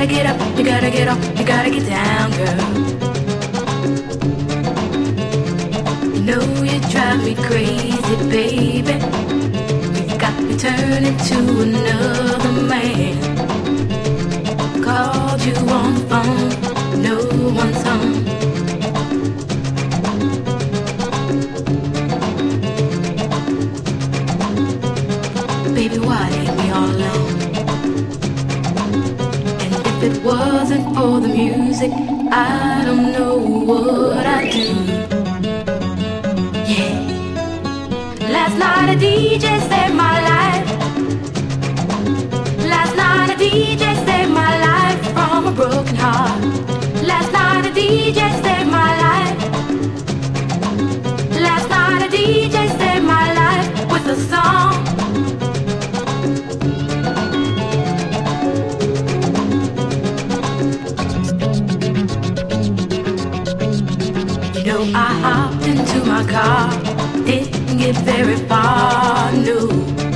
gotta get up, you gotta get off, you gotta get down, girl. You know you drive me crazy, baby. You've got me turning to another man. Called you on the phone, no one's home. Baby, why leave me all alone? And if it wasn't for the music, I don't know what I'd do. Yeah. Last night a DJ saved my life. Last night a DJ saved my life from a broken heart. Last night a DJ saved my life. Last night a DJ saved my life with a song. You know I hopped into my car, didn't get very far, no.